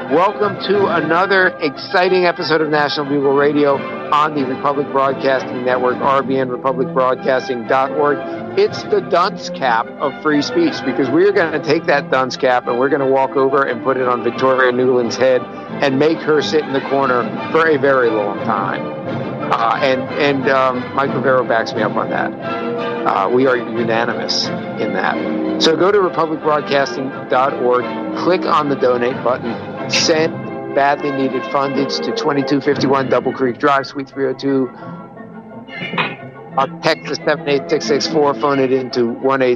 Welcome to another exciting episode of National Bugle Radio on the Republic Broadcasting Network, RBN, republicbroadcasting.org. It's the dunce cap of free speech, because we're going to take that dunce cap and we're going to walk over and put it on Victoria Nuland's head and make her sit in the corner for a very long time. And Mike Rivero backs me up on that. We are unanimous in that. So go to republicbroadcasting.org, click on the donate button, send badly needed fundage to 2251 Double Creek Drive, Suite 302. Text us 78664, phone it into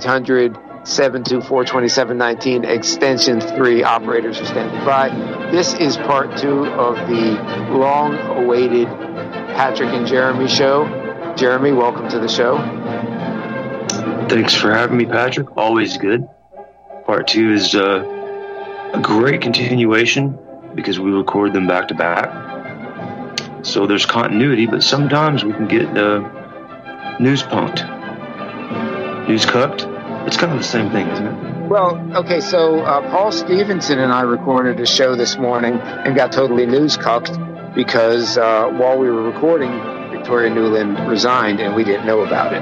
1-800-724-2719, extension 3. Operators are standing by. This is part 2 of the long-awaited Patrick and Jeremy show. Jeremy, welcome to the show. Thanks for having me, Patrick. Always good. Part 2 is a great continuation because we record them back to back. So there's continuity, but sometimes we can get news punked. News cucked. It's kind of the same thing, isn't it? Well, okay, so Paul Stevenson and I recorded a show this morning and got totally news cucked because while we were recording, Victoria Nuland resigned and we didn't know about it.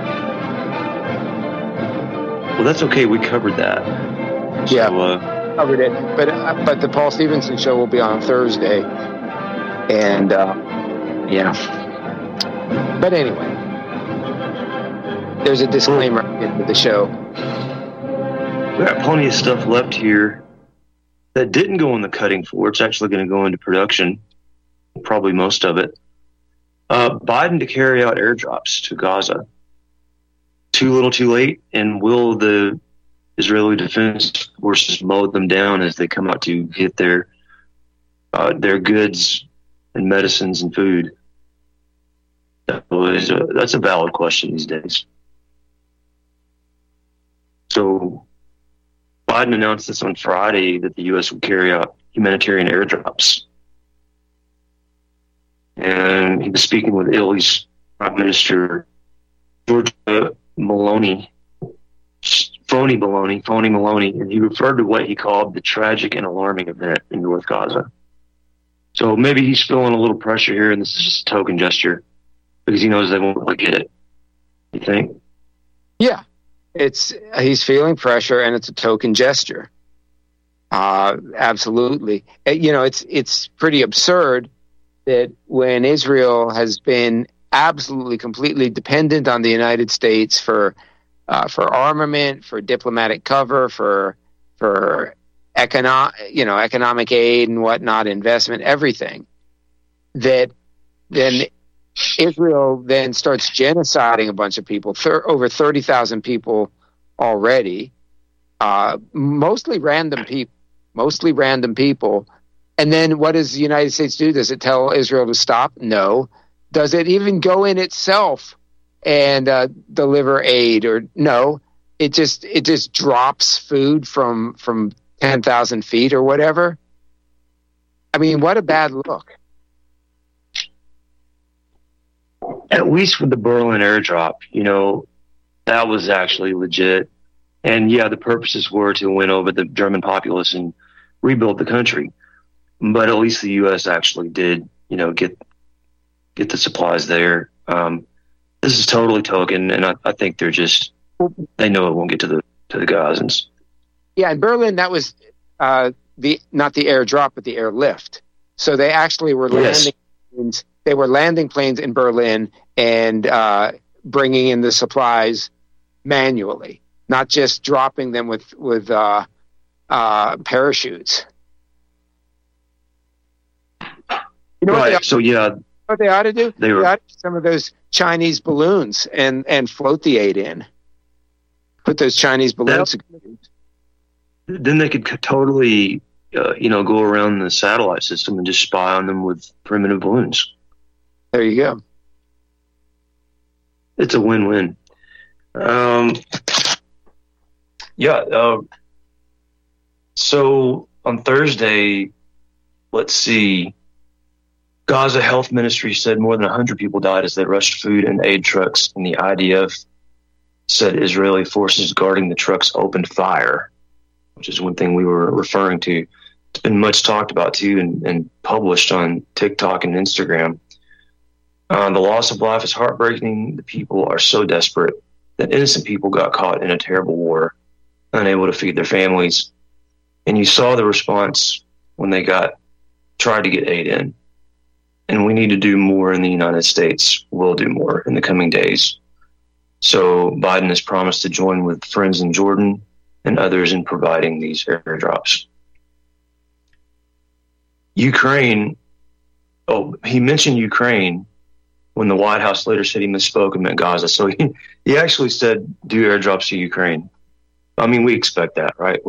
Well, that's okay. We covered that. Yeah. So, covered it, but the Paul Stevenson show will be on Thursday, and yeah. But anyway, there's a disclaimer into the show. We got plenty of stuff left here that didn't go on the cutting floor. It's actually going to go into production, probably most of it. Biden to carry out airdrops to Gaza. Too little, too late, and will the Israeli Defense Forces mow them down as they come out to get their goods and medicines and food? That's a valid question these days. So Biden announced this on Friday that the U.S. would carry out humanitarian airdrops. And he was speaking with Italy's Prime Minister, Giorgia Meloni, Phony Maloney, and he referred to what he called the tragic and alarming event in North Gaza. So maybe he's feeling a little pressure here, and this is just a token gesture because he knows they won't really get it. You think? Yeah, he's feeling pressure, and it's a token gesture. Absolutely. You know, it's pretty absurd that when Israel has been absolutely, completely dependent on the United States for armament, for diplomatic cover, for economic aid and whatnot, investment, everything, that then Israel then starts genociding a bunch of people, over 30,000 people already, mostly random people. And then what does the United States do? Does it tell Israel to stop? No. Does it even go in itself and deliver aid? Or no, it just drops food from 10,000 feet or whatever. I mean, what a bad look. At least with the Berlin airdrop, you know, that was actually legit. And yeah, the purposes were to win over the German populace and rebuild the country. But at least the U.S. actually did, you know, get the supplies there. This is totally token, and I think they know it won't get to the Gazans. Yeah, in Berlin, that was not the airdrop, but the airlift. So they actually were landing planes. They were landing planes in Berlin and bringing in the supplies manually, not just dropping them with parachutes. You know right. What they ought to do? They ought to do some of those Chinese balloons and float the aid in. Put those Chinese balloons. Then they could totally, go around the satellite system and just spy on them with primitive balloons. There you go. It's a win-win. So on Thursday, let's see. Gaza Health Ministry said more than 100 people died as they rushed food and aid trucks, and the IDF said Israeli forces guarding the trucks opened fire, which is one thing we were referring to. been much talked about too, and published on TikTok and Instagram. The loss of life is heartbreaking. The people are so desperate that innocent people got caught in a terrible war, unable to feed their families. And you saw the response when they tried to get aid in. And we need to do more in the United States. We'll do more in the coming days. So Biden has promised to join with friends in Jordan and others in providing these airdrops. Ukraine, he mentioned Ukraine when the White House later said he misspoke and meant Gaza. So he actually said do airdrops to Ukraine. I mean, we expect that, right?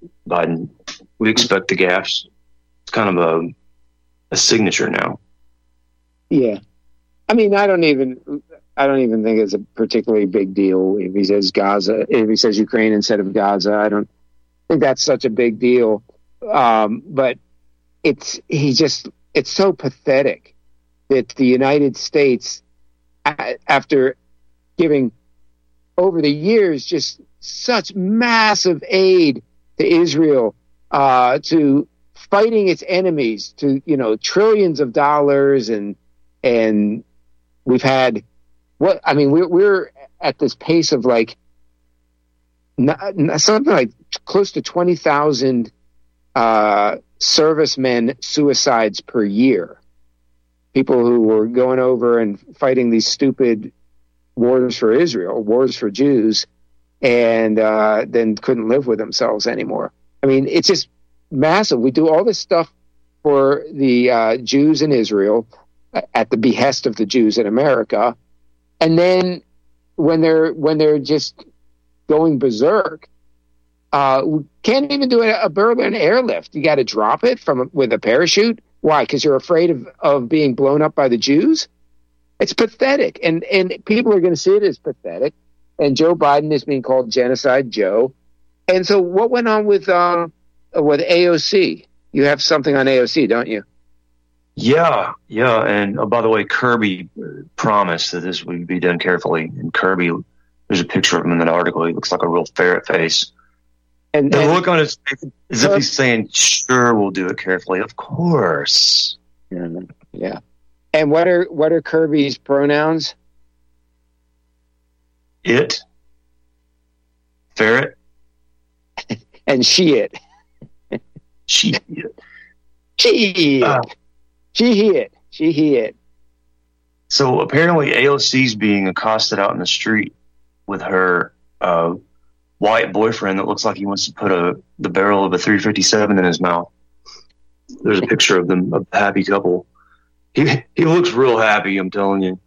We expect the gaffes. It's kind of a signature now. Yeah. I mean, I don't even think it's a particularly big deal if he says Gaza, if he says Ukraine instead of Gaza. I don't think that's such a big deal. But it's so pathetic that the United States, after giving over the years just such massive aid to Israel, to fighting its enemies, to trillions of dollars, and we've had we're at this pace of like something like close to 20,000 servicemen suicides per year. People who were going over and fighting these stupid wars for Israel, wars for Jews, and then couldn't live with themselves anymore. I mean, it's just massive. We do all this stuff for the Jews in Israel at the behest of the Jews in America, and then when they're just going berserk, we can't even do a Berlin airlift. You got to drop it with a parachute. Why? Because you're afraid of being blown up by the Jews? It's pathetic, and people are going to see it as pathetic. And Joe Biden is being called Genocide Joe. And so, what went on with AOC? You have something on AOC, don't you? Yeah. And by the way, Kirby promised that this would be done carefully. And Kirby, there's a picture of him in that article. He looks like a real ferret face. And the look on his face as if he's saying, "Sure, we'll do it carefully." Of course. Yeah. And what are Kirby's pronouns? It, ferret, and she it. She it. She it. So apparently AOC's being accosted out in the street with her white boyfriend that looks like he wants to put the barrel of a .357 in his mouth. There's a picture of them, a happy couple. He looks real happy, I'm telling you.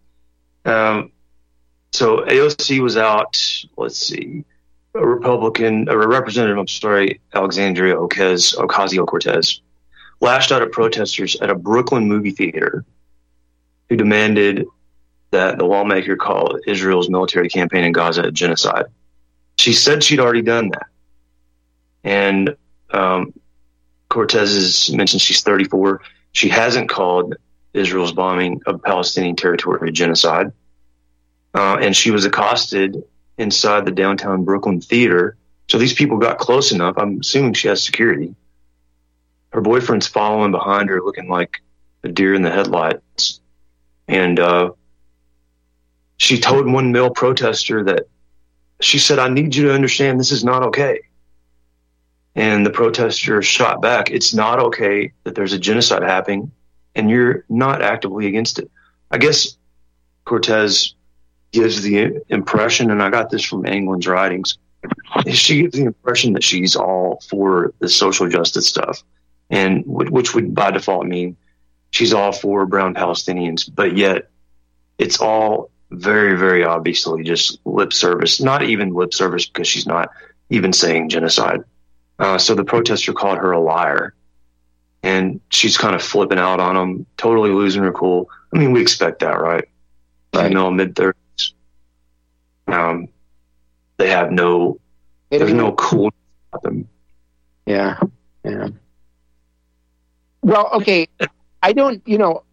So AOC was out, let's see, a representative, Alexandria Ocasio-Cortez, lashed out at protesters at a Brooklyn movie theater who demanded that the lawmaker call Israel's military campaign in Gaza a genocide. She said she'd already done that. And Cortez has mentioned she's 34. She hasn't called Israel's bombing of Palestinian territory a genocide. And she was accosted inside the downtown Brooklyn theater. So these people got close enough. I'm assuming she has security. Her boyfriend's following behind her looking like a deer in the headlights. And she told one male protester that she said, "I need you to understand this is not okay." And the protester shot back, "It's not okay that there's a genocide happening and you're not actively against it." I guess Cortez gives the impression, and I got this from England's writings, she gives the impression that she's all for the social justice stuff, and which would by default mean she's all for brown Palestinians, but yet it's all very, very obviously just lip service, not even lip service because she's not even saying genocide. So the protester called her a liar, and she's kind of flipping out on him, totally losing her cool. I mean, we expect that, right? Mid-30s. They have there's no coolness about them. Yeah. Well, okay. I don't,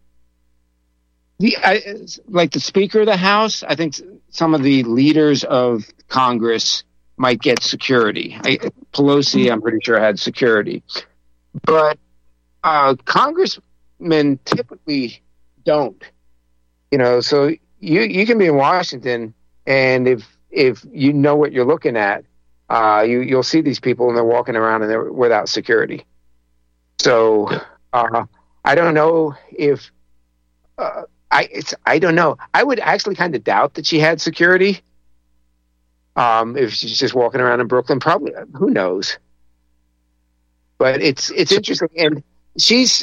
like the Speaker of the House, I think some of the leaders of Congress might get security. Pelosi, I'm pretty sure, had security. But Congressmen typically don't. So you can be in Washington, and if you know what you're looking at, you'll see these people and they're walking around and they're without security. So I don't know if I don't know. I would actually kind of doubt that she had security. If she's just walking around in Brooklyn, probably, who knows? But it's interesting, and she's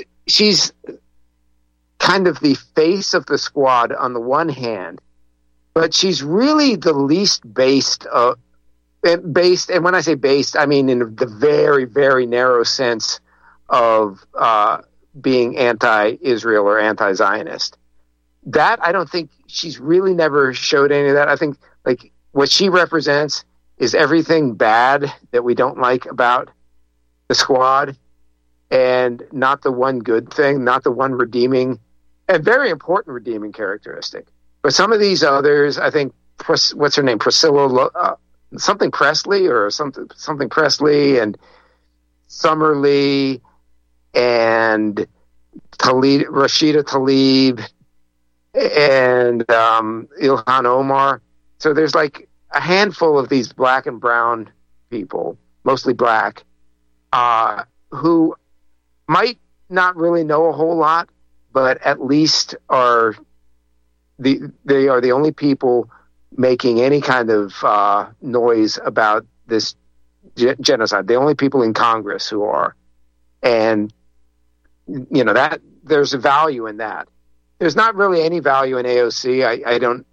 kind of the face of the squad on the one hand, but she's really the least based. And when I say based, I mean in the very, very narrow sense of being anti-Israel or anti-Zionist. That I don't think she's really never showed any of that. I think like what she represents is everything bad that we don't like about the squad, and not the one good thing, not the one redeeming and very important redeeming characteristic. But some of these others, I think, what's her name, Priscilla, something Presley or something Presley, and Summerlee, and Rashida Tlaib, and Ilhan Omar. So there's like a handful of these black and brown people, mostly black, who might not really know a whole lot, but at least they are the only people making any kind of noise about this genocide. The only people in Congress who are, and that there's a value in that. There's not really any value in AOC. I don't,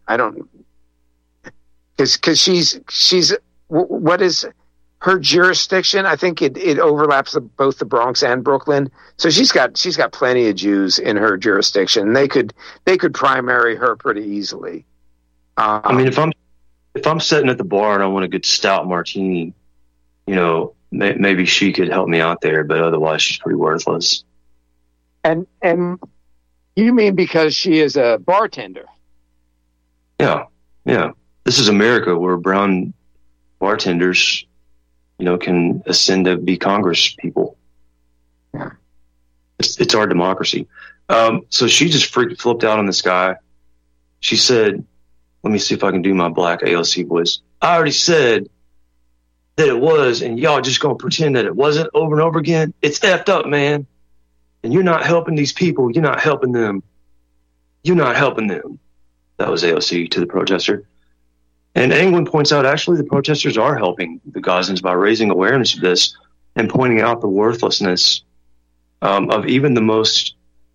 because she's what is her jurisdiction? I think it overlaps both the Bronx and Brooklyn. So she's got plenty of Jews in her jurisdiction. They could primary her pretty easily. I mean, if I'm sitting at the bar and I want a good stout martini, maybe she could help me out there, but otherwise she's pretty worthless. And you mean because she is a bartender? Yeah. This is America, where brown bartenders, can ascend to be Congress people. Yeah. It's our democracy. So she just flipped out on this guy. She said, let me see if I can do my black AOC voice. I already said that it was, and y'all just gonna pretend that it wasn't over and over again. It's effed up, man. And you're not helping these people. You're not helping them. You're not helping them. That was AOC to the protester. And Anglin points out, actually, the protesters are helping the Gazans by raising awareness of this and pointing out the worthlessness of even the most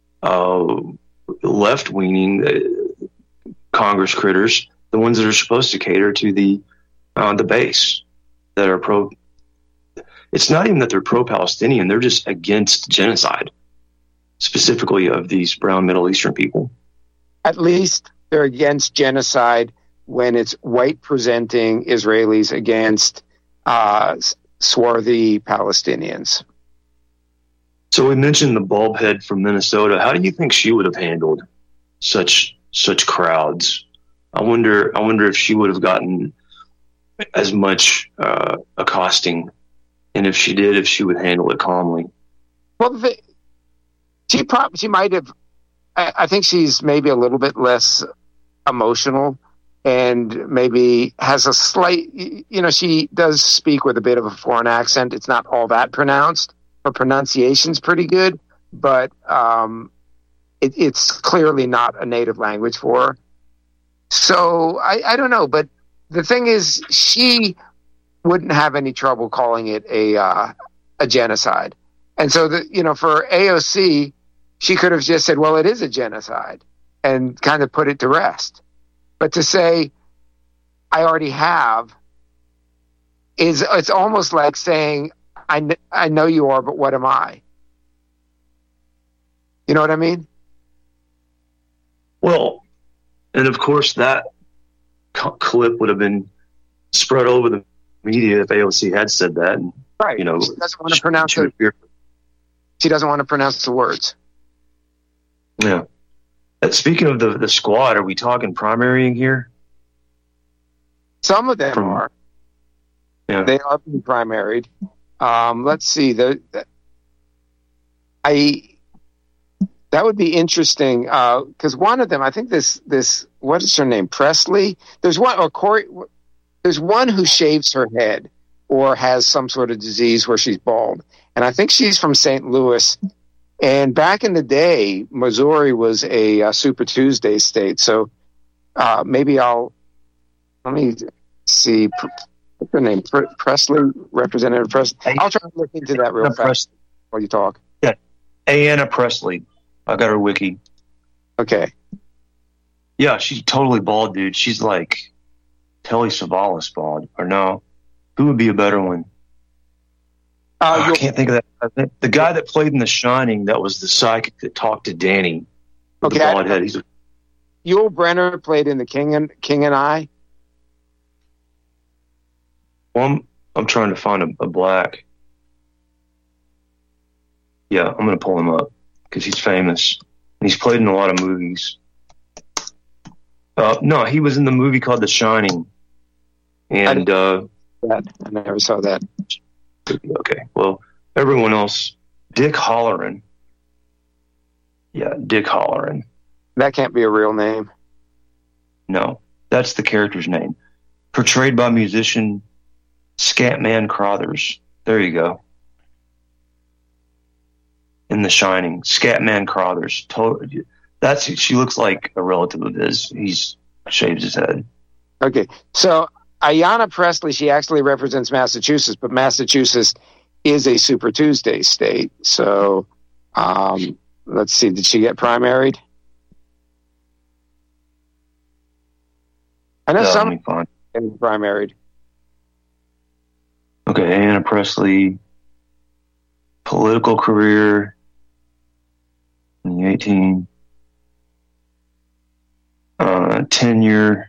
left-leaning Congress critters, the ones that are supposed to cater to the base that are pro. It's not even that they're pro-Palestinian; they're just against genocide, specifically of these brown Middle Eastern people. At least they're against genocide when it's white presenting Israelis against swarthy Palestinians. So we mentioned the bulb head from Minnesota. How do you think she would have handled such crowds? I wonder if she would have gotten as much accosting, and if she did, if she would handle it calmly. Well, she might have. I think she's maybe a little bit less emotional, and maybe has a slight. She does speak with a bit of a foreign accent. It's not all that pronounced. Her pronunciation's pretty good, but it's clearly not a native language for her. So I don't know, but the thing is, she wouldn't have any trouble calling it a genocide. And so for AOC, she could have just said, well, it is a genocide, and kind of put it to rest. But to say, I already have, it's almost like saying, I know you are, but what am I? You know what I mean? Well, and of course that clip would have been spread over the media if AOC had said that. And, right. She doesn't want to pronounce she doesn't want to pronounce the words. Yeah. Speaking of the squad, are we talking primarying here? Some of them are. Yeah. They are being primaried. Let's see. that would be interesting because one of them, I think this what is her name, Presley? There's one or Corey. There's one who shaves her head or has some sort of disease where she's bald, and I think she's from St. Louis. And back in the day, Missouri was a Super Tuesday state, so maybe let me see. What's her name? Presley, Representative Presley. I'll try to look into that real fast while you talk. Yeah, Ayanna Presley. I got her wiki. Okay. Yeah, she's totally bald, dude. She's like Telly Savalas bald. Or no, who would be a better one? I can't think of that. I think the guy that played in The Shining, that was the psychic that talked to Danny. Okay. The bald head. Yul Brynner played in The King and I. Well, I'm trying to find a black. Yeah, I'm going to pull him up because he's famous. And he's played in a lot of movies. No, he was in the movie called The Shining. And I never saw that. Okay, well, everyone else, Dick Halloran. Yeah, Dick Halloran. That can't be a real name. No, that's the character's name. Portrayed by musician Scatman Crothers. There you go. In The Shining, Scatman Crothers. She looks like a relative of his. He's shaves his head. Okay, so Ayanna Presley, she actually represents Massachusetts, but Massachusetts is a Super Tuesday state. So let's see, did she get primaried? I know some getting primaried. Okay, Ayanna Presley, political career in the 18, tenure.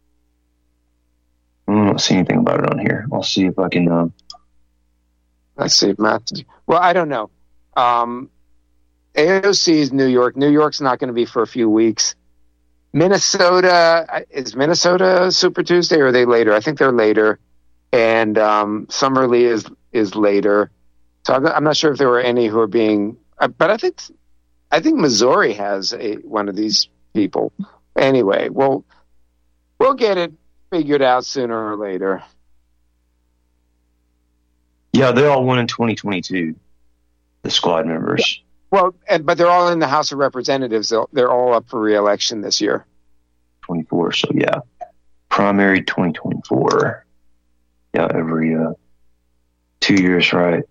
I don't see anything about it on here. I'll see if I can. Let's see. Well, I don't know. AOC is New York. New York's not going to be for a few weeks. Minnesota, is Minnesota Super Tuesday or are they later? I think they're later. And Summerlee is later. So I'm not sure if there were any who are being, but I think Missouri has one of these people. Anyway, we'll get it figured out sooner or later. Yeah, they all won in 2022. The squad members. Well, but they're all in the House of Representatives. They're all up for re-election this year. 24. So yeah, primary 2024. Yeah, every 2 years, right?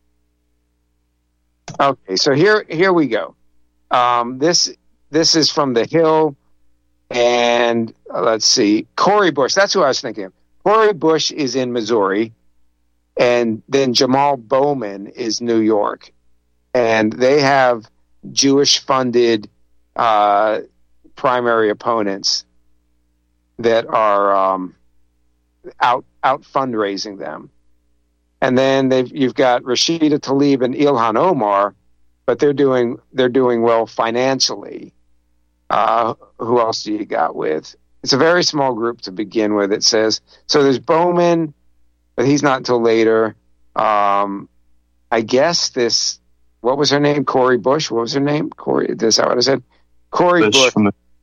Okay, so here we go. This is from The Hill, and let's see, Cori Bush. That's who I was thinking of. Cori Bush is in Missouri, and then Jamal Bowman is New York, and they have Jewish-funded primary opponents that are out fundraising them. And then you've got Rashida Tlaib and Ilhan Omar, but they're doing well financially. Who else do you got with? It's a very small group to begin with. It says so. There's Bowman, but he's not until later. I guess this. What was her name? Cori Bush. What was her name? Cori. Is that what I said? Cori Bush.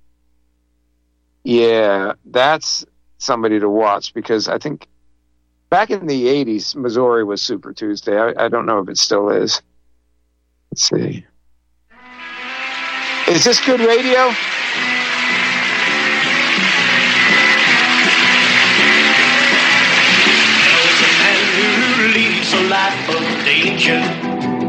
Yeah, that's somebody to watch because I think back in the 80s, Missouri was Super Tuesday. I don't know if it still is. Let's see. Is this good radio? There's a man who leads a life of danger.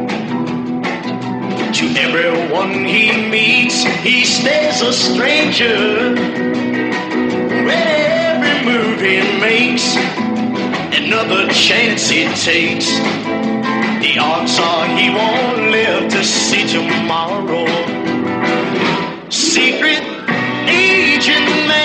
To everyone he meets, he stays a stranger. With every move he makes, another chance he takes, the odds are he won't live to see tomorrow. Secret agent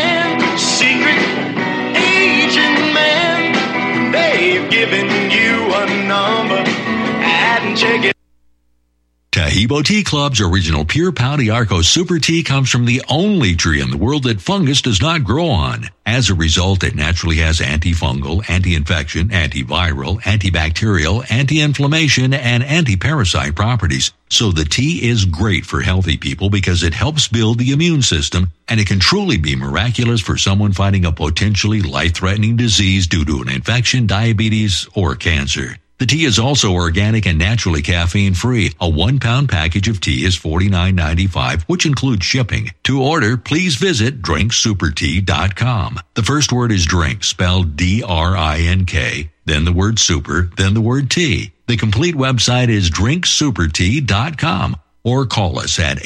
man, they've given you a number and check it. Tahibo Tea Club's original Pure Pau d'Arco Super Tea comes from the only tree in the world that fungus does not grow on. As a result, it naturally has antifungal, anti-infection, antiviral, antibacterial, anti-inflammation, and anti-parasite properties. So the tea is great for healthy people because it helps build the immune system, and it can truly be miraculous for someone fighting a potentially life-threatening disease due to an infection, diabetes, or cancer. The tea is also organic and naturally caffeine-free. A 1-pound package of tea is $49.95, which includes shipping. To order, please visit drinksupertea.com. The first word is drink, spelled D-R-I-N-K, then the word super, then the word tea. The complete website is drinksupertea.com. Or call us at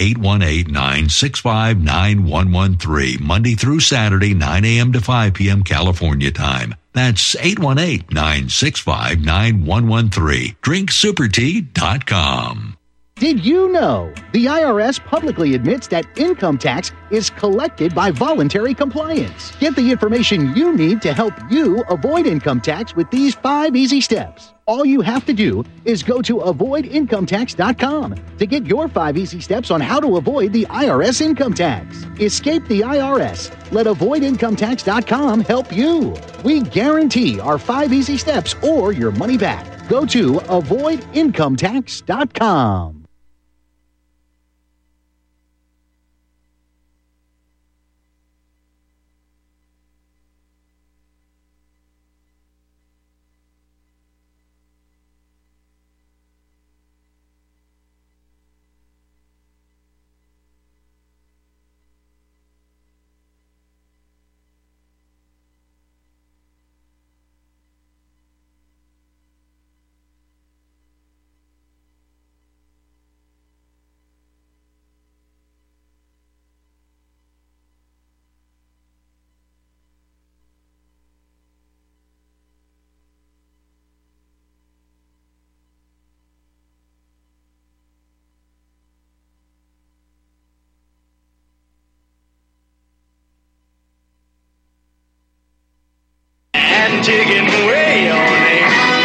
818-965-9113, Monday through Saturday, 9 a.m. to 5 p.m. California time. That's 818-965-9113, drinksupertea.com. Did you know the IRS publicly admits that income tax is collected by voluntary compliance? Get the information you need to help you avoid income tax with these 5 easy steps. All you have to do is go to avoidincometax.com to get your 5 easy steps on how to avoid the IRS income tax. Escape the IRS. Let avoidincometax.com help you. We guarantee our 5 easy steps or your money back. Go to avoidincometax.com. Taking away your name.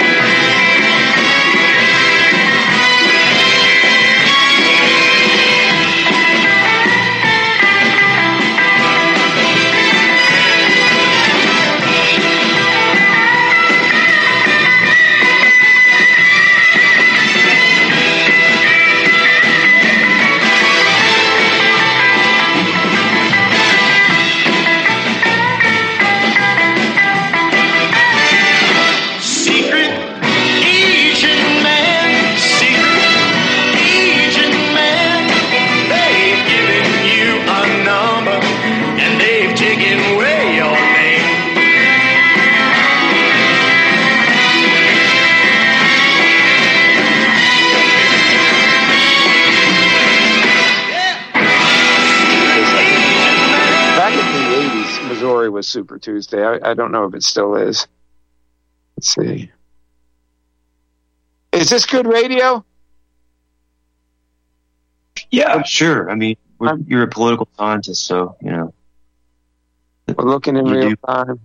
Was Super Tuesday. I don't know if it still is. Let's see. Is this good radio? Yeah, sure. I mean, you're a political scientist, so, you know. We're looking in real time.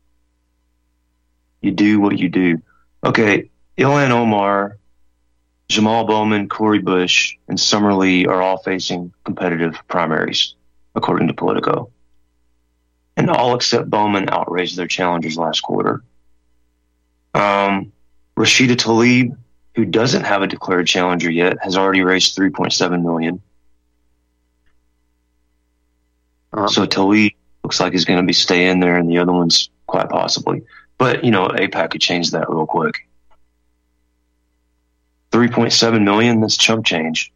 You do what you do. Okay, Ilhan Omar, Jamal Bowman, Cori Bush, and Summer Lee are all facing competitive primaries, according to Politico. And all except Bowman outraised their challengers last quarter. Rashida Tlaib, who doesn't have a declared challenger yet, has already raised $3.7 million. So Tlaib looks like he's going to be staying there, and the other ones quite possibly. But, you know, AIPAC could change that real quick. $3.7 million, that's chump change.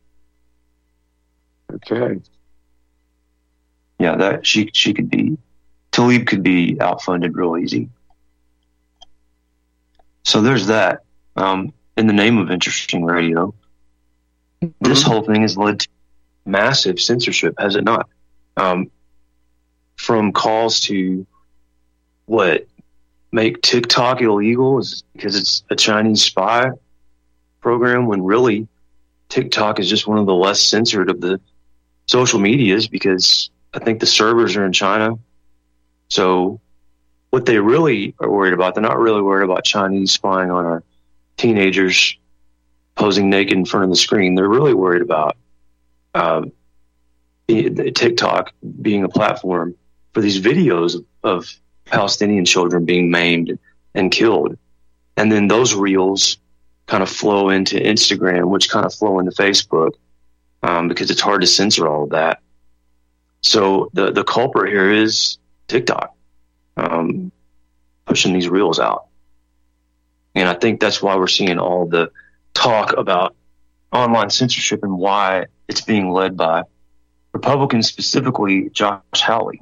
Okay. Yeah, that she could be. Tlaib could be outfunded real easy. So there's that. In the name of interesting radio, this whole thing has led to massive censorship, has it not? From calls to make TikTok illegal is because it's a Chinese spy program, when really TikTok is just one of the less censored of the social medias, because I think the servers are in China. So what they really are worried about, they're not really worried about Chinese spying on our teenagers posing naked in front of the screen. They're really worried about TikTok being a platform for these videos of Palestinian children being maimed and killed. And then those reels kind of flow into Instagram, which kind of flow into Facebook, because it's hard to censor all of that. So the culprit here is TikTok, pushing these reels out. And I think that's why we're seeing all the talk about online censorship and why it's being led by Republicans, specifically Josh Hawley.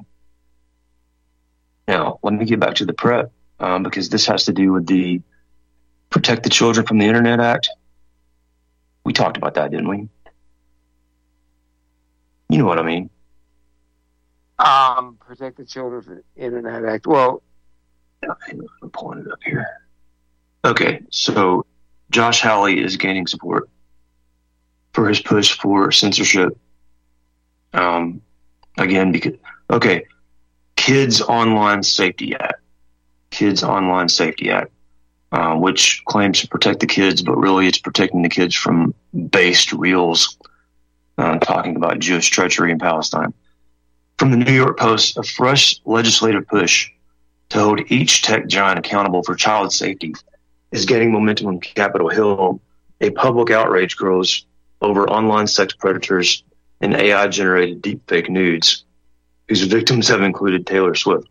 Now, let me get back to the PrEP, because this has to do with the Protect the Children from the Internet Act. We talked about that, didn't we? You know what I mean. Protect the Children from the Internet Act. Well, I'm pulling it up here. Okay, so Josh Hawley is gaining support for his push for censorship. Again, because, okay, Kids Online Safety Act, which claims to protect the kids, but really it's protecting the kids from based reels talking about Jewish treachery in Palestine. From the New York Post, a fresh legislative push to hold each tech giant accountable for child safety is gaining momentum on Capitol Hill. A public outrage grows over online sex predators and AI-generated deepfake nudes, whose victims have included Taylor Swift.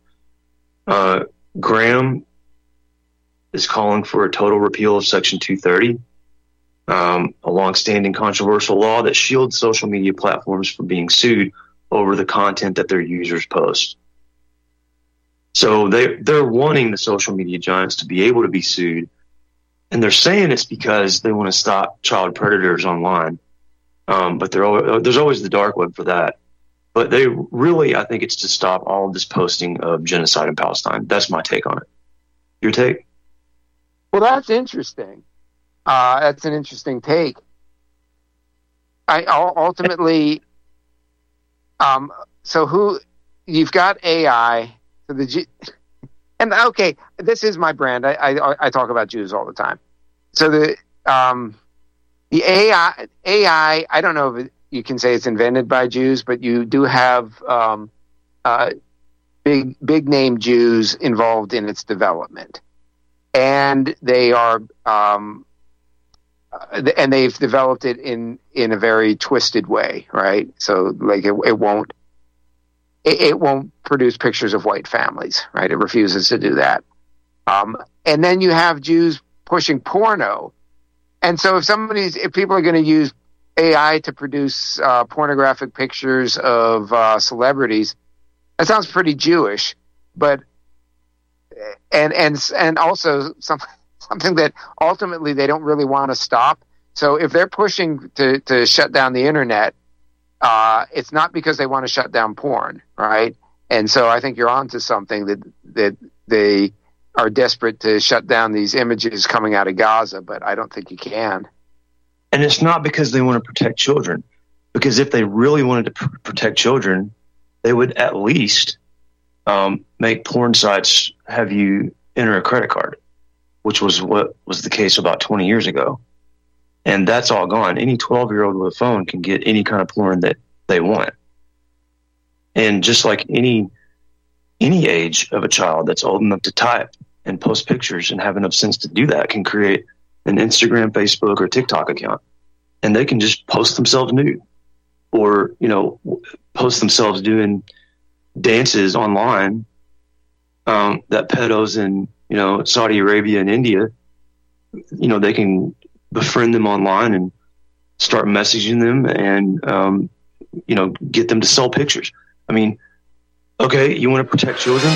Graham is calling for a total repeal of Section 230, a longstanding controversial law that shields social media platforms from being sued over the content that their users post. So they're wanting the social media giants to be able to be sued, and they're saying it's because they want to stop child predators online. But there's always the dark web for that. But they really, I think it's to stop all of this posting of genocide in Palestine. That's my take on it. Your take? Well, that's interesting. That's an interesting take. I ultimately, so who you've got AI, so and okay, this is my brand. I talk about Jews all the time. So the AI, I don't know if you can say it's invented by Jews, but you do have big name Jews involved in its development, and they are and they've developed it in a very twisted way, right? So like it won't produce pictures of white families, right? It refuses to do that. And then you have Jews pushing porno. And so if people are going to use AI to produce pornographic pictures of celebrities, that sounds pretty Jewish, but and also something that ultimately they don't really want to stop. So if they're pushing to shut down the internet, it's not because they want to shut down porn, right? And so I think you're onto something that they are desperate to shut down these images coming out of Gaza, but I don't think you can. And it's not because they want to protect children, because if they really wanted to protect children, they would at least make porn sites have you enter a credit card, which was what was the case about 20 years ago. And that's all gone. Any 12-year-old with a phone can get any kind of porn that they want. And just like any age of a child that's old enough to type and post pictures and have enough sense to do that can create an Instagram, Facebook, or TikTok account, and they can just post themselves nude, or post themselves doing dances online that pedos in Saudi Arabia and India, they can befriend them online and start messaging them and get them to sell pictures. I mean, okay, you want to protect children?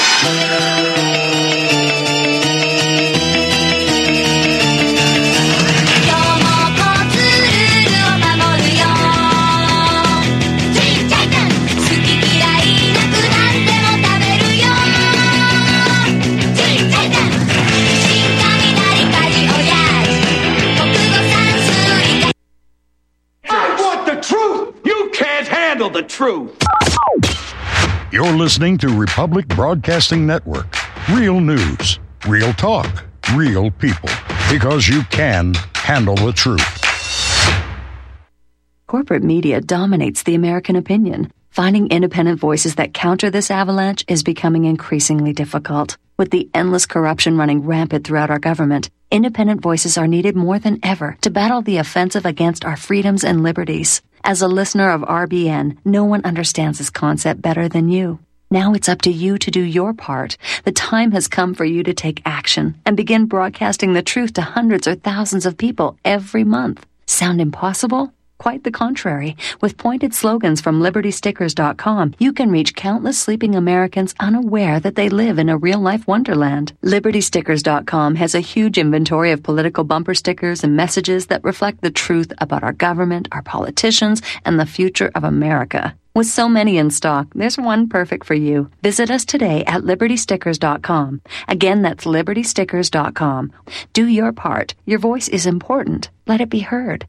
The truth. You're listening to Republic Broadcasting Network. Real news, real talk, real people. Because you can handle the truth. Corporate media dominates the American opinion. Finding independent voices that counter this avalanche is becoming increasingly difficult. With the endless corruption running rampant throughout our government, independent voices are needed more than ever to battle the offensive against our freedoms and liberties. As a listener of RBN, no one understands this concept better than you. Now it's up to you to do your part. The time has come for you to take action and begin broadcasting the truth to hundreds or thousands of people every month. Sound impossible? Quite the contrary. With pointed slogans from LibertyStickers.com, you can reach countless sleeping Americans unaware that they live in a real-life wonderland. LibertyStickers.com has a huge inventory of political bumper stickers and messages that reflect the truth about our government, our politicians, and the future of America. With so many in stock, there's one perfect for you. Visit us today at LibertyStickers.com. Again, that's LibertyStickers.com. Do your part. Your voice is important. Let it be heard.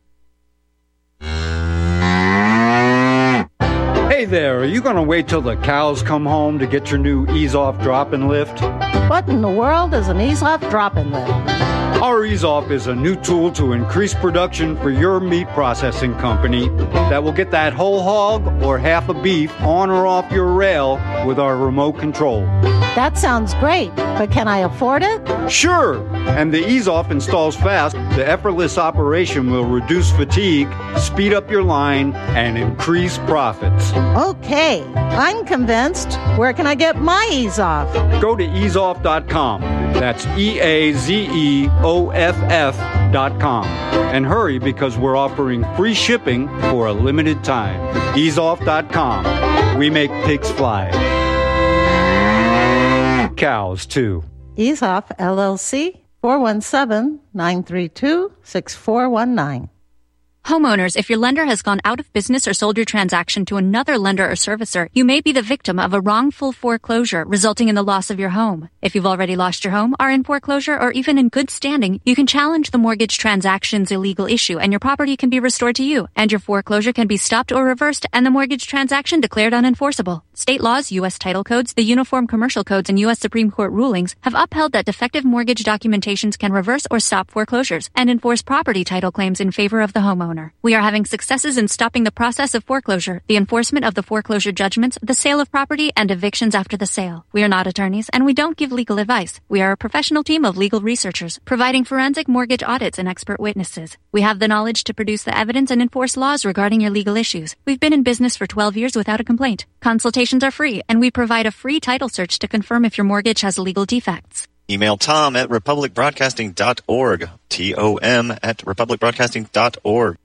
Hey there, are you going to wait till the cows come home to get your new Ease-Off drop-in lift? What in the world is an Ease-Off drop-in lift? Our Ease-Off is a new tool to increase production for your meat processing company that will get that whole hog or half a beef on or off your rail with our remote control. That sounds great, but can I afford it? Sure! And the Ease-Off installs fast. The effortless operation will reduce fatigue, speed up your line, and increase profits. Okay, I'm convinced. Where can I get my Ease-Off? Go to easeoff.com. That's EAZEOFF.com. And hurry because we're offering free shipping for a limited time. Easeoff.com. We make pigs fly. Cows, too. Ease-Off, LLC, 417-932-6419. Homeowners, if your lender has gone out of business or sold your transaction to another lender or servicer, you may be the victim of a wrongful foreclosure resulting in the loss of your home. If you've already lost your home, are in foreclosure, or even in good standing, you can challenge the mortgage transaction's illegal issue and your property can be restored to you, and your foreclosure can be stopped or reversed and the mortgage transaction declared unenforceable. State laws, U.S. title codes, the Uniform Commercial Codes, and U.S. Supreme Court rulings have upheld that defective mortgage documentations can reverse or stop foreclosures and enforce property title claims in favor of the homeowner. We are having successes in stopping the process of foreclosure, the enforcement of the foreclosure judgments, the sale of property, and evictions after the sale. We are not attorneys, and we don't give legal advice. We are a professional team of legal researchers, providing forensic mortgage audits and expert witnesses. We have the knowledge to produce the evidence and enforce laws regarding your legal issues. We've been in business for 12 years without a complaint. Consultations are free, and we provide a free title search to confirm if your mortgage has legal defects. Email Tom at republicbroadcasting.org. TOM@republicbroadcasting.org.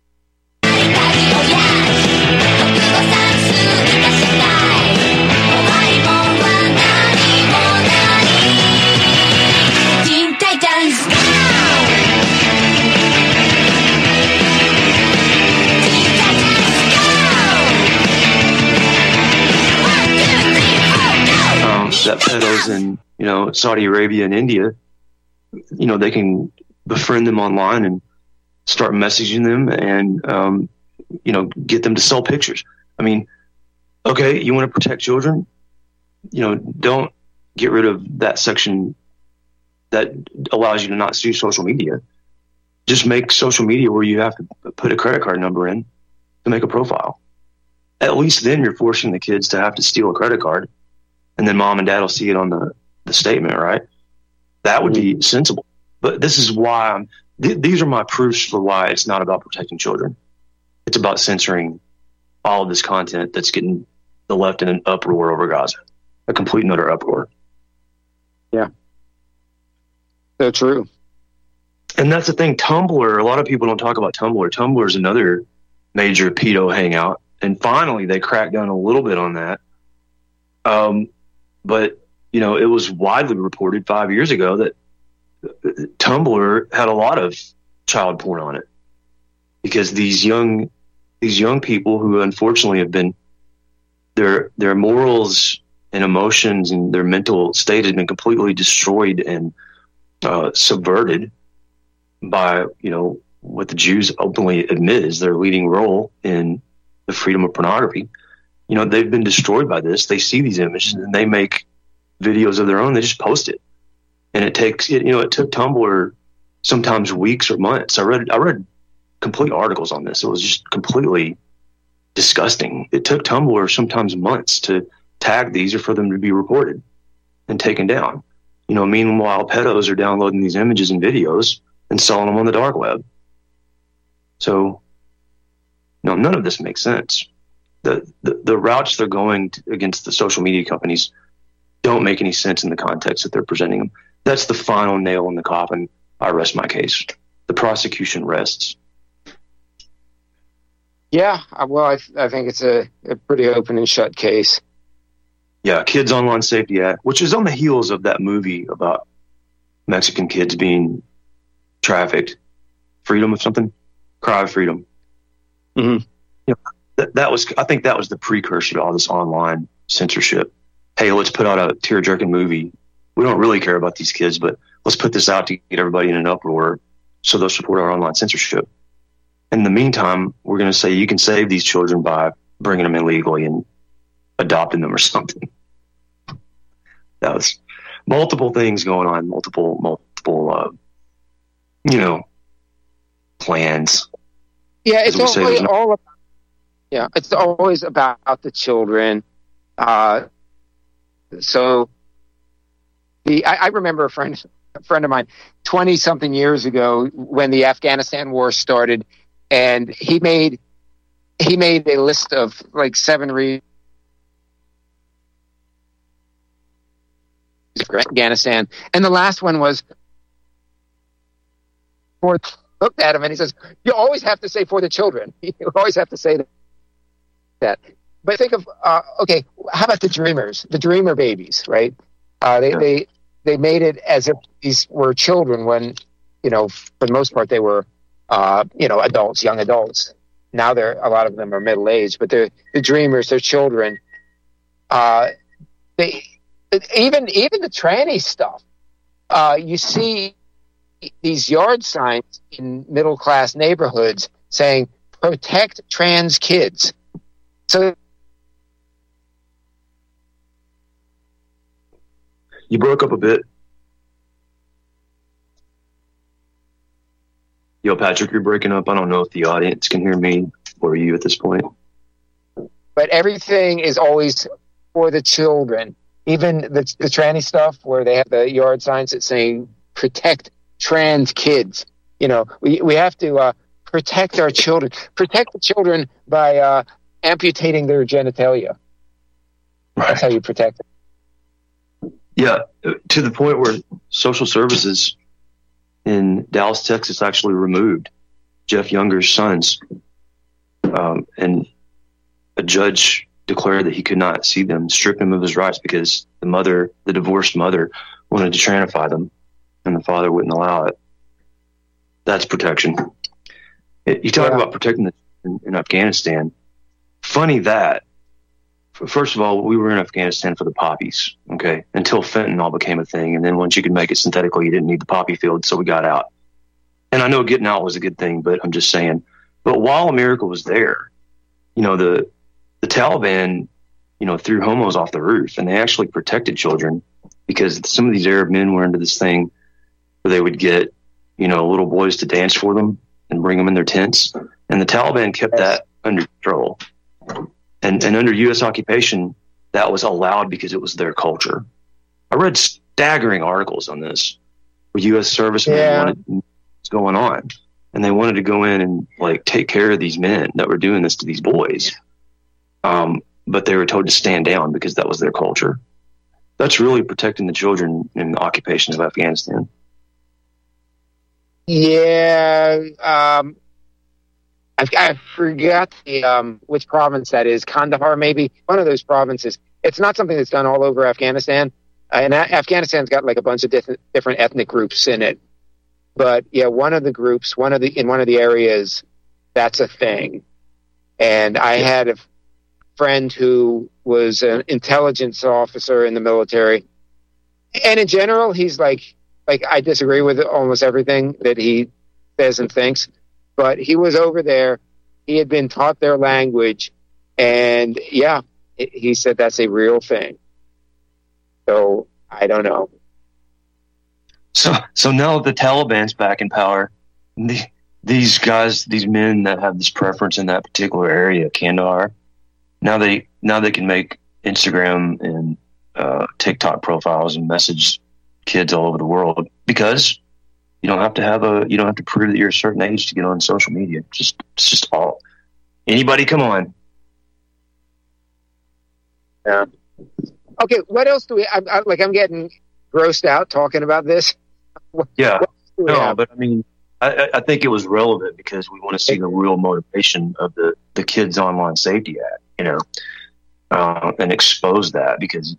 That pedos in, Saudi Arabia and India, they can befriend them online and start messaging them and, get them to sell pictures. I mean, okay, you want to protect children? Don't get rid of that section that allows you to not use social media. Just make social media where you have to put a credit card number in to make a profile. At least then you're forcing the kids to have to steal a credit card, and then mom and dad will see it on the statement, right? That would be sensible. But this is why these are my proofs for why it's not about protecting children. It's about censoring all of this content that's getting the left in an uproar over Gaza, a complete and utter uproar. Yeah. So true. And that's the thing. Tumblr, a lot of people don't talk about Tumblr. Tumblr is another major pedo hangout. And finally, they cracked down a little bit on that. But, it was widely reported 5 years ago that Tumblr had a lot of child porn on it, because these young people who unfortunately have been, their morals and emotions and their mental state has been completely destroyed and subverted by, what the Jews openly admit is their leading role in the freedom of pornography. They've been destroyed by this. They see these images and they make videos of their own. They just post it. And it took Tumblr sometimes weeks or months. I read complete articles on this. It was just completely disgusting. It took Tumblr sometimes months to tag these or for them to be reported and taken down. Meanwhile, pedos are downloading these images and videos and selling them on the dark web. So, no, none of this makes sense. The routes they're going against the social media companies don't make any sense in the context that they're presenting them. That's the final nail in the coffin. I rest my case. The prosecution rests. Yeah, well, I think it's a pretty open and shut case. Yeah, Kids Online Safety Act, which is on the heels of that movie about Mexican kids being trafficked. Freedom of something? Cry of Freedom. Mm-hmm. I think that was the precursor to all this online censorship. Hey, let's put out a tear-jerking movie. We don't really care about these kids, but let's put this out to get everybody in an uproar so they'll support our online censorship. In the meantime, we're going to say you can save these children by bringing them illegally and adopting them or something. That was multiple things going on, multiple plans. Yeah, it's it's always about the children. So I remember a friend of mine 20-something years ago when the Afghanistan war started, and he made a list of like 7 reasons for Afghanistan, and the last one was for. Looked at him and he says, "You always have to say for the children. You always have to say that." But think of okay, how about the dreamers, the dreamer babies, right? They made it as if these were children when, for the most part they were, adults, young adults. Now a lot of them are middle aged, but they're the dreamers, they're children. They even the tranny stuff. You see these yard signs in middle class neighborhoods saying "protect trans kids." So you broke up a bit. Yo, Patrick, you're breaking up. I don't know if the audience can hear me or you at this point. But everything is always for the children. Even the tranny stuff where they have the yard signs that saying "protect trans kids." We have to protect our children. Protect the children by amputating their genitalia. Right. That's how you protect them. Yeah, to the point where social services in Dallas, Texas, actually removed Jeff Younger's sons, and a judge declared that he could not see them, stripped him of his rights because the divorced mother, wanted to tranify them, and the father wouldn't allow it. That's protection. You talk about protecting the in Afghanistan. Funny that. First of all, we were in Afghanistan for the poppies, okay, until fentanyl became a thing. And then once you could make it synthetically, you didn't need the poppy field, so we got out. And I know getting out was a good thing, but I'm just saying. But while America was there, the Taliban, threw homos off the roof, and they actually protected children because some of these Arab men were into this thing where they would get, little boys to dance for them and bring them in their tents. And the Taliban kept that under control. And under U.S. occupation, that was allowed because it was their culture. I read staggering articles on this where U.S. servicemen wanted what's going on. And they wanted to go in and take care of these men that were doing this to these boys. But they were told to stand down because that was their culture. That's really protecting the children in the occupation of Afghanistan. Yeah. I forgot which province that is. Kandahar, maybe. One of those provinces. It's not something that's done all over Afghanistan. And Afghanistan's got a bunch of different ethnic groups in it. But yeah, one of the groups, in one of the areas, that's a thing. And I had a friend who was an intelligence officer in the military. And in general, he's like I disagree with almost everything that he says and thinks. But he was over there. He had been taught their language. And he said that's a real thing. So I don't know. So now the Taliban's back in power. These guys, these men that have this preference in that particular area, Kandahar, now they can make Instagram and TikTok profiles and message kids all over the world, because you don't have to prove that you're a certain age to get on social media. It's just all anybody. Come on. Yeah. Okay. What else do we? I'm getting grossed out talking about this. Yeah. But I mean, I think it was relevant because we want to see the real motivation of the Kids Online Safety Act, and expose that, because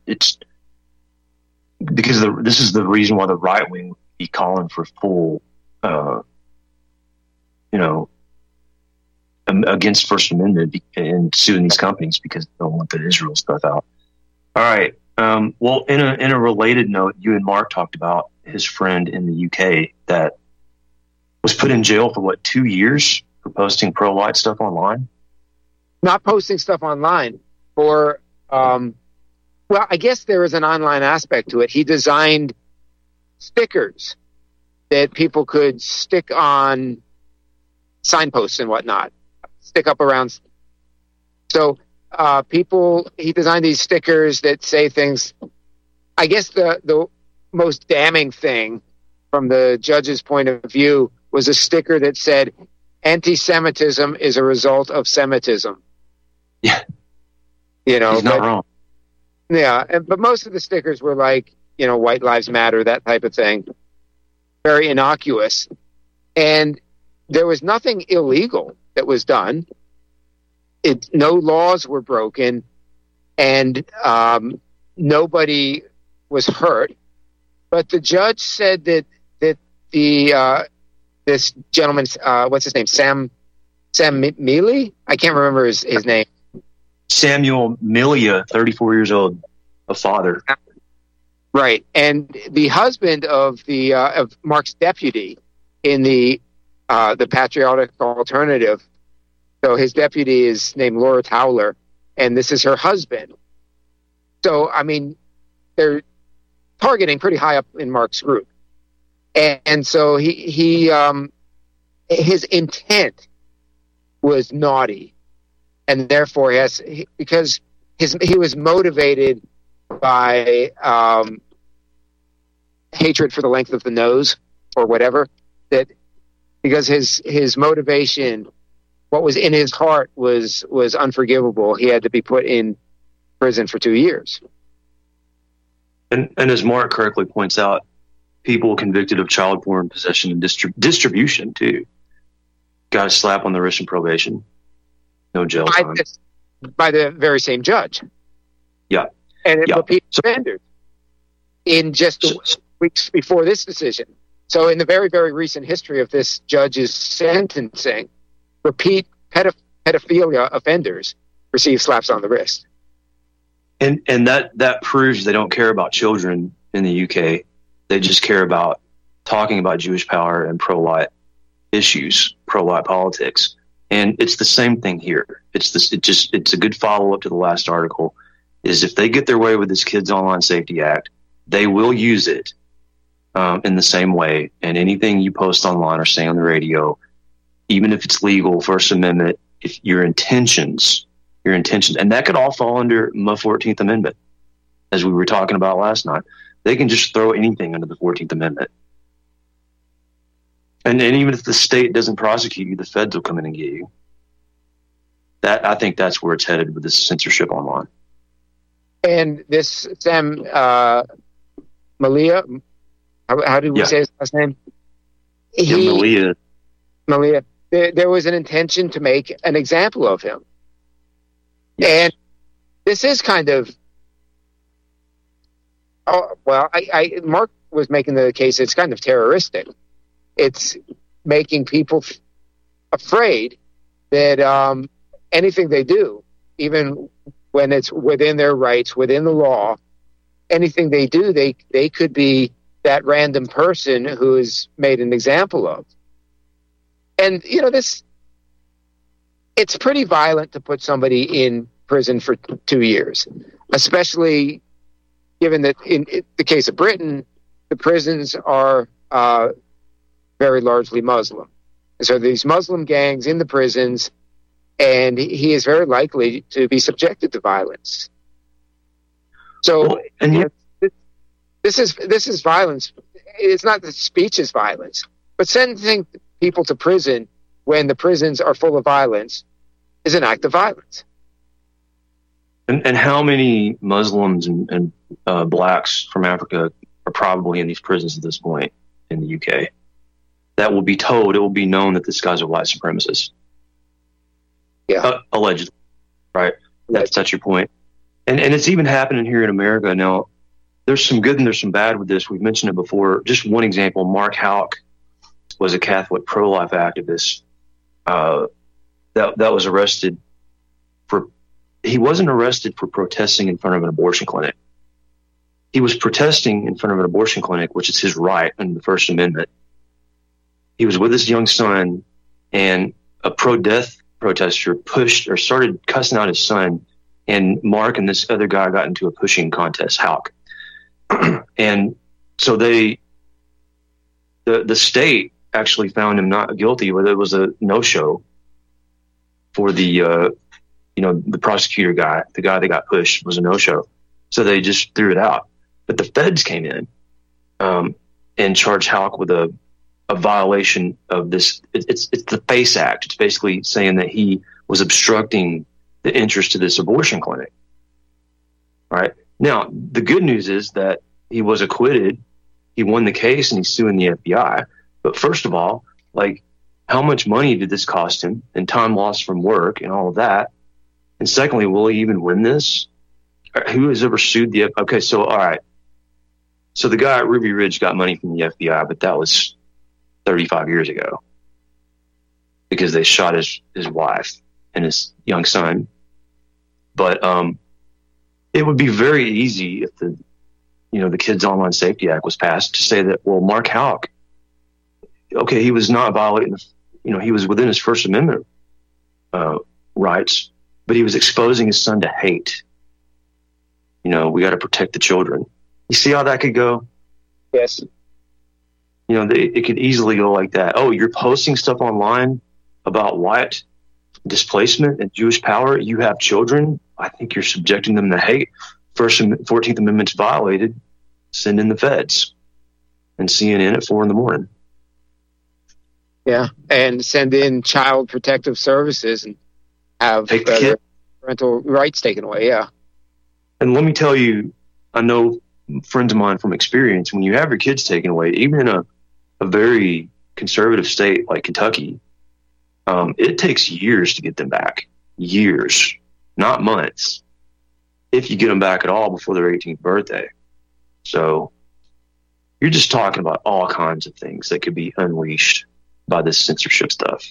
this is the reason why the right wing would be calling for full, against First Amendment and suing these companies because they don't want the Israel stuff out. All right. Well, in a related note, you and Mark talked about his friend in the UK that was put in jail for 2 years for posting pro-life stuff online? Not posting stuff online for, I guess there is an online aspect to it. He designed stickers that people could stick on signposts and whatnot, stick up around. So, he designed these stickers that say things. I guess the most damning thing from the judge's point of view was a sticker that said, "Anti-Semitism is a result of Semitism." Yeah. He's not wrong. Yeah. But most of the stickers were like, White Lives Matter, that type of thing. Very innocuous. And there was nothing illegal that was done. No laws were broken, and nobody was hurt. But the judge said that this gentleman, what's his name, Sam Mealy? I can't remember his name. Samuel Milia, 34 years old, a father. Right, and the husband of Mark's deputy in the Patriotic Alternative. So his deputy is named Laura Towler, and this is her husband. So, I mean, they're targeting pretty high up in Mark's group. And so his intent was naughty. And therefore, because he was motivated by hatred for the length of the nose or whatever, that because his motivation, what was in his heart was unforgivable. He had to be put in prison for 2 years. And as Mark correctly points out, people convicted of child porn possession and distribution too got a slap on the wrist and probation, no jail time. By the very same judge. Yeah. And it repeat offenders in just weeks before this decision. So in the very, very recent history of this judge's sentencing, repeat pedophilia offenders receive slaps on the wrist. And that proves they don't care about children in the UK. They just care about talking about Jewish power and pro-life issues, pro-life politics. And it's the same thing here. It's a good follow-up to the last article, is if they get their way with this Kids Online Safety Act, they will use it in the same way. And anything you post online or say on the radio, even if it's legal, First Amendment, if your intentions, and that could all fall under my 14th Amendment, as we were talking about last night. They can just throw anything under the 14th Amendment. And even if the state doesn't prosecute you, the feds will come in and get you. I think that's where it's headed with this censorship online. And this Sam Malia, how do we say his last name? Malia. Malia. There was an intention to make an example of him. Yes. And this is kind of, Mark was making the case it's kind of terroristic. It's making people afraid that anything they do, even when it's within their rights, within the law, anything they do, they could be that random person who is made an example of. And, it's pretty violent to put somebody in prison for 2 years, especially given that in the case of Britain, the prisons are very largely Muslim. So these Muslim gangs in the prisons, and he is very likely to be subjected to violence. So, this is violence. It's not that speech is violence, but sending people to prison when the prisons are full of violence is an act of violence. And how many Muslims and blacks from Africa are probably in these prisons at this point in the UK? That will be told, it will be known that this guy's a white supremacist. Yeah. Allegedly. Right? That's your point. And it's even happening here in America. Now, there's some good and there's some bad with this. We've mentioned it before. Just one example, Mark Houck was a Catholic pro-life activist that was arrested he wasn't arrested for protesting in front of an abortion clinic. He was protesting in front of an abortion clinic, which is his right under the First Amendment. He was with his young son, and a pro-death protester pushed or started cussing out his son, and Mark and this other guy got into a pushing contest, Houck. And so the state actually found him not guilty, but it was a no-show for the prosecutor guy, the guy that got pushed was a no-show. So they just threw it out. But the feds came in and charged Houck with a violation of this. It's the FACE Act. It's basically saying that he was obstructing the interest of this abortion clinic. All right. Now, the good news is that he was acquitted. He won the case and he's suing the FBI. But first of all, like, how much money did this cost him and time lost from work and all of that? And secondly, will he even win this? Who has ever sued the FBI? Okay, so all right. So the guy at Ruby Ridge got money from the FBI, but that was 35 years ago because they shot his wife and his young son. But it would be very easy if the Kids Online Safety Act was passed to say that, well, Mark Houck, okay, he was not violating, he was within his First Amendment rights, but he was exposing his son to hate. We got to protect the children. You see how that could go? Yes. It could easily go like that. Oh, you're posting stuff online about white displacement and Jewish power. You have children. I think you're subjecting them to hate. 14th Amendment's violated. Send in the feds and CNN at 4 a.m. Yeah, and send in Child Protective Services and have parental rights taken away. Yeah. And let me tell you, I know friends of mine from experience, when you have your kids taken away, even in a very conservative state like Kentucky, it takes years to get them back. Years, not months, if you get them back at all before their 18th birthday. So you're just talking about all kinds of things that could be unleashed by this censorship stuff.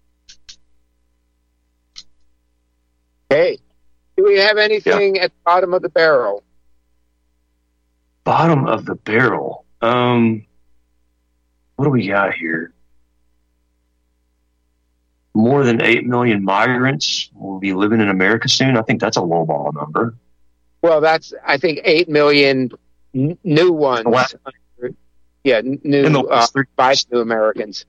Hey, do we have anything at the bottom of the barrel? Bottom of the barrel. What do we got here? More than 8 million migrants will be living in America soon. I think that's a lowball number. Well, that's, I think, 8 million new ones. New Americans.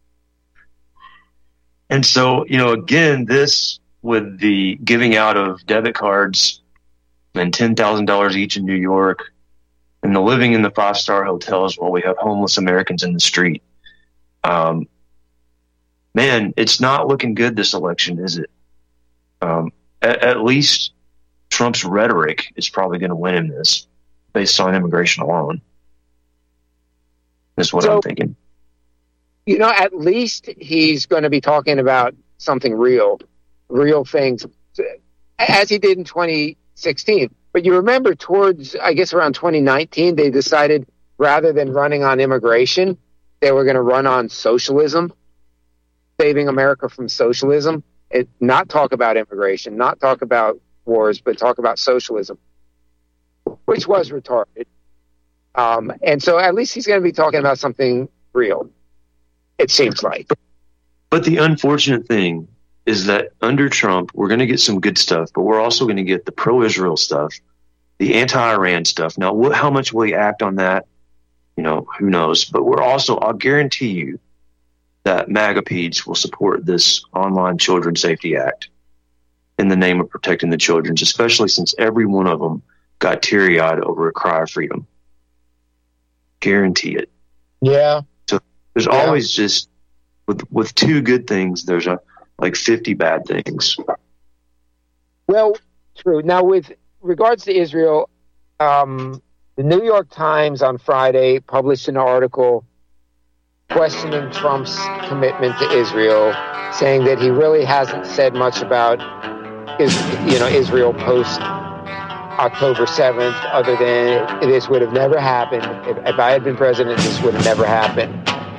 And so, again, this with the giving out of debit cards and $10,000 each in New York and the living in the 5-star hotels while we have homeless Americans in the street. Man, it's not looking good this election, is it? At least Trump's rhetoric is probably going to win him this based on immigration alone. That's what I'm thinking. At least he's going to be talking about something real things, as he did in 2016. But you remember towards, I guess, around 2019, they decided rather than running on immigration, they were going to run on socialism, saving America from socialism. Not talk about immigration, not talk about wars, but talk about socialism, which was retarded. And so at least he's going to be talking about something real, it seems like. But the unfortunate thing is that under Trump, we're going to get some good stuff, but we're also going to get the pro-Israel stuff, the anti-Iran stuff. Now, how much will he act on that? who knows? But I'll guarantee you that MAGA-Peds will support this Online Children Safety Act in the name of protecting the children, especially since every one of them got teary-eyed over a cry of freedom. Guarantee it. Yeah. So there's always just, with two good things, there's like 50 bad things. Well, true. Now, with regards to Israel, the New York Times on Friday published an article questioning Trump's commitment to Israel, saying that he really hasn't said much about Israel post October 7th, other than this would have never happened. If I had been president, this would have never happened.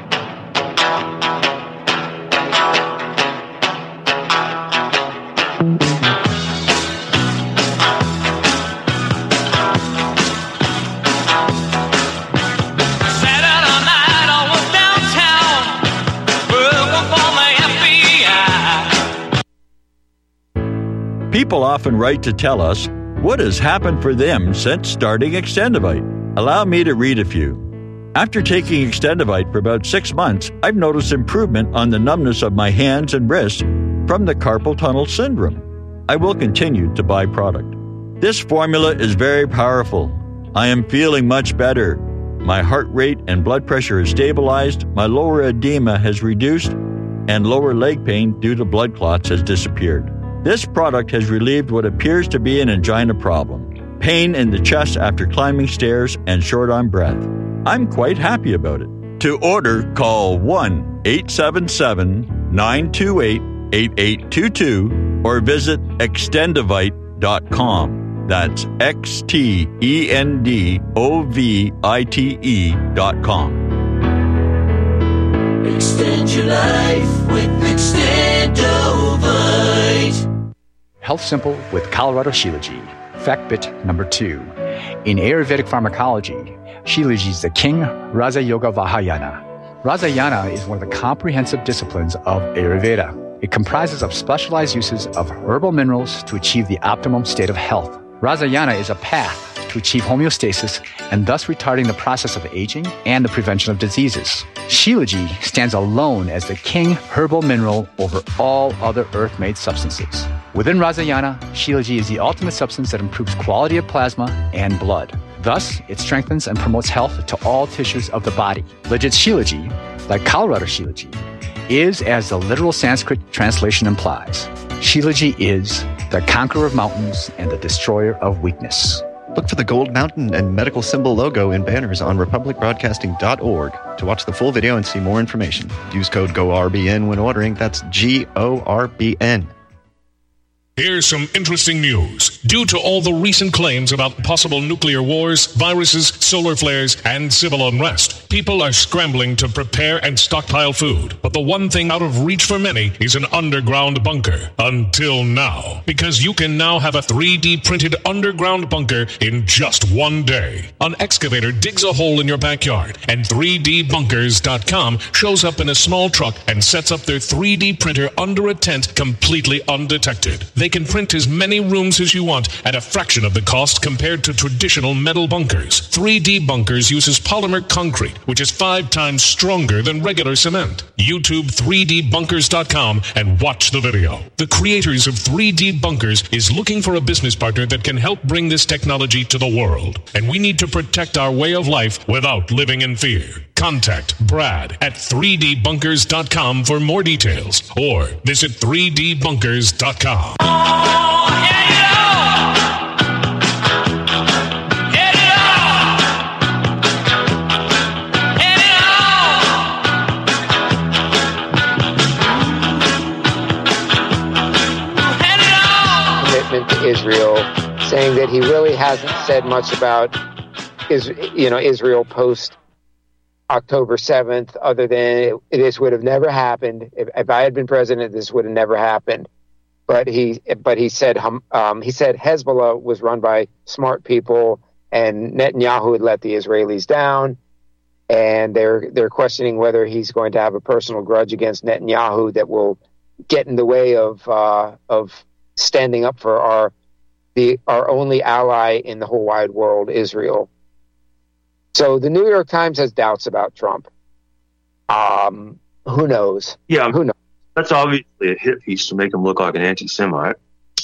People often write to tell us what has happened for them since starting Extendivite. Allow me to read a few. After taking Extendivite for about 6 months, I've noticed improvement on the numbness of my hands and wrists from the carpal tunnel syndrome. I will continue to buy product. This formula is very powerful. I am feeling much better. My heart rate and blood pressure is stabilized, my lower edema has reduced, and lower leg pain due to blood clots has disappeared. This product has relieved what appears to be an angina problem, pain in the chest after climbing stairs, and short on breath. I'm quite happy about it. To order, call 1-877-928-8822 or visit extendivite.com. That's XTENDOVITE.com. Extend your life with Extendovite. Health Simple with Colorado Shilajit. Fact bit number 2. In Ayurvedic pharmacology, Shilajit is the king Raja Yoga Vahayana. Rajayana is one of the comprehensive disciplines of Ayurveda. It comprises of specialized uses of herbal minerals to achieve the optimum state of health. Rajayana is a path to achieve homeostasis and thus retarding the process of aging and the prevention of diseases. Shilajit stands alone as the king herbal mineral over all other earth-made substances. Within Rajayana, Shilajit is the ultimate substance that improves quality of plasma and blood. Thus, it strengthens and promotes health to all tissues of the body. Legit Shilajit, like Colorado Shilajit, is as the literal Sanskrit translation implies. Shilajit is the conqueror of mountains and the destroyer of weakness. Look for the gold mountain and medical symbol logo in banners on republicbroadcasting.org to watch the full video and see more information. Use code GORBN when ordering. That's GORBN. Here's some interesting news. Due to all the recent claims about possible nuclear wars, viruses, solar flares, and civil unrest, people are scrambling to prepare and stockpile food. But the one thing out of reach for many is an underground bunker. Until now. Because you can now have a 3D printed underground bunker in just one day. An excavator digs a hole in your backyard, and 3dbunkers.com shows up in a small truck and sets up their 3D printer under a tent completely undetected. They can print as many rooms as you want at a fraction of the cost compared to traditional metal bunkers. 3D Bunkers uses polymer concrete, which is 5 times stronger than regular cement. YouTube 3dbunkers.com and watch the video. The creators of 3D Bunkers is looking for a business partner that can help bring this technology to the world. And we need to protect our way of life without living in fear. Contact Brad at 3dbunkers.com for more details or visit 3dbunkers.com. Commitment to Israel, saying that he really hasn't said much about Israel post October 7th, other than this would have never happened. If I had been president, this would have never happened. But he said Hezbollah was run by smart people, and Netanyahu had let the Israelis down, and they're questioning whether he's going to have a personal grudge against Netanyahu that will get in the way of standing up for our only ally in the whole wide world, Israel. So the New York Times has doubts about Trump. Who knows? Yeah, who knows? That's obviously a hit piece to make him look like an anti-Semite.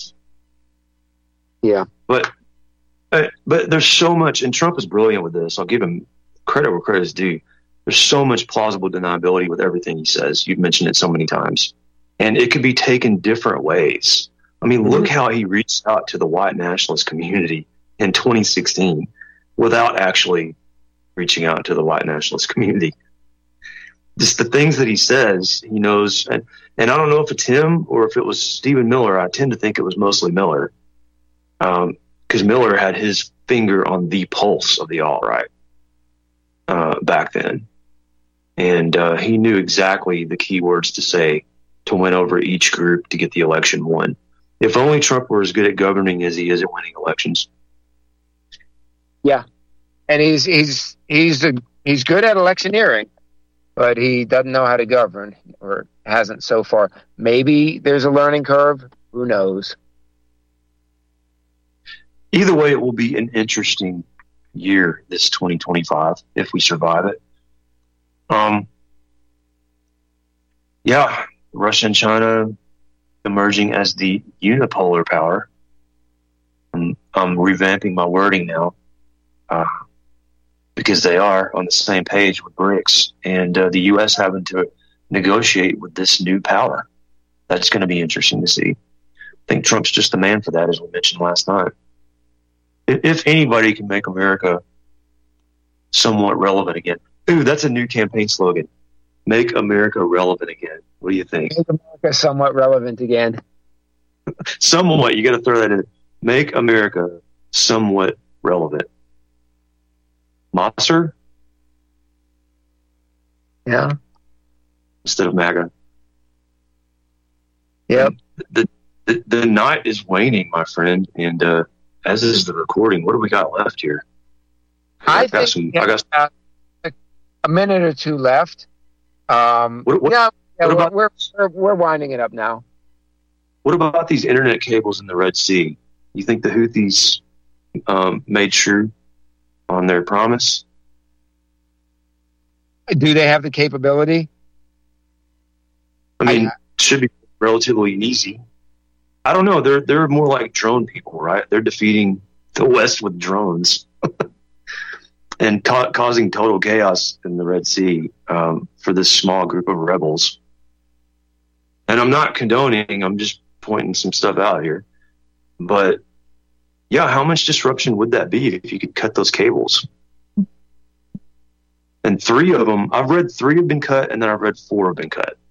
Yeah, but there's so much, and Trump is brilliant with this. I'll give him credit where credit is due. There's so much plausible deniability with everything he says. You've mentioned it so many times, and it could be taken different ways. I mean, look how he reached out to the white nationalist community in 2016 without actually reaching out to the white nationalist community. Just the things that he says, he knows. And I don't know if it's him or if it was Stephen Miller. I tend to think it was mostly Miller, because Miller had his finger on the pulse of the alt-right back then. And he knew exactly the key words to say to win over each group to get the election won. If only Trump were as good at governing as he is at winning elections. Yeah, and he's good at electioneering, but he doesn't know how to govern, or hasn't so far. Maybe there's a learning curve. Who knows? Either way, it will be an interesting year, this 2025, if we survive it. Yeah, Russia and China emerging as the unipolar power. I'm revamping my wording now, because they are on the same page with BRICS, and the U.S. having to negotiate with this new power. That's going to be interesting to see. I think Trump's just the man for that, as we mentioned last night. If anybody can make America somewhat relevant again. Ooh, that's a new campaign slogan. Make America relevant again. What do you think? Make America somewhat relevant again. Somewhat. You got to throw that in. Make America somewhat relevant. Mosser? Yeah. Instead of MAGA. Yep. The night is waning, my friend, and as is the recording. What do we got left here? I got a minute or two left. We're winding it up now. What about these internet cables in the Red Sea? You think the Houthis made true on their promise? Do they have the capability? I mean, it should be relatively easy. I don't know. They're more like drone people, right? They're defeating the West with drones and causing total chaos in the Red Sea for this small group of rebels. And I'm not condoning. I'm just pointing some stuff out here. But yeah, how much disruption would that be if you could cut those cables? And 3 of them, I've read 3 have been cut, and then I've read 4 have been cut.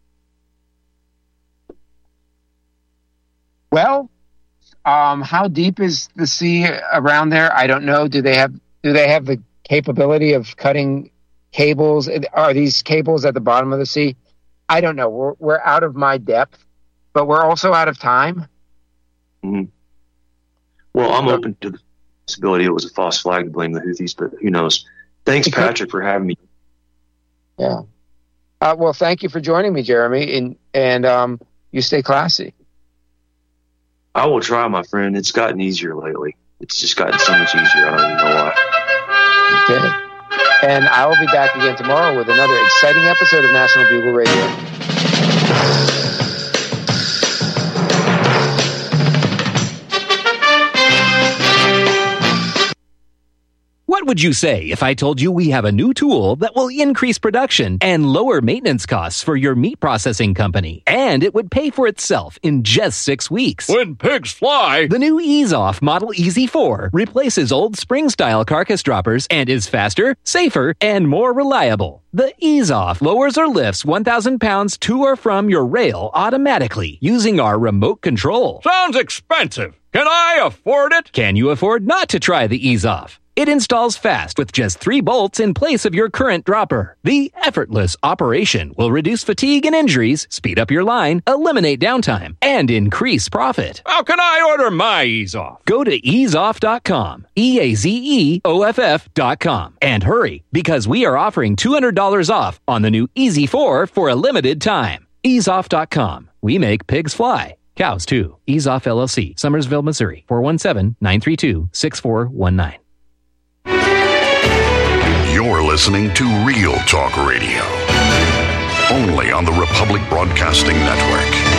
Well, how deep is the sea around there? I don't know. Do they have the capability of cutting cables? Are these cables at the bottom of the sea? I don't know. We're out of my depth, but we're also out of time. Mm-hmm. Well, I'm open to the possibility it was a false flag to blame the Houthis, but who knows? Thanks, Patrick, for having me. Yeah. Well, thank you for joining me, Jeremy, and you stay classy. I will try, my friend. It's gotten easier lately. It's just gotten so much easier. I don't even know why. Okay. And I will be back again tomorrow with another exciting episode of National Bugle Radio. What would you say if I told you we have a new tool that will increase production and lower maintenance costs for your meat processing company? And it would pay for itself in just 6 weeks. When pigs fly! The new EaseOff Model Easy 4 replaces old spring-style carcass droppers and is faster, safer, and more reliable. The EaseOff lowers or lifts 1,000 pounds to or from your rail automatically using our remote control. Sounds expensive. Can I afford it? Can you afford not to try the EaseOff? It installs fast with just 3 bolts in place of your current dropper. The effortless operation will reduce fatigue and injuries, speed up your line, eliminate downtime, and increase profit. How can I order my EaseOff? Go to easeoff.com, EAZEOFF.com, and hurry, because we are offering $200 off on the new Easy 4 for a limited time. Easeoff.com. We make pigs fly. Cows, too. EaseOff LLC, Summersville, Missouri, 417-932-6419. You're listening to Real Talk Radio, only on the Republic Broadcasting Network.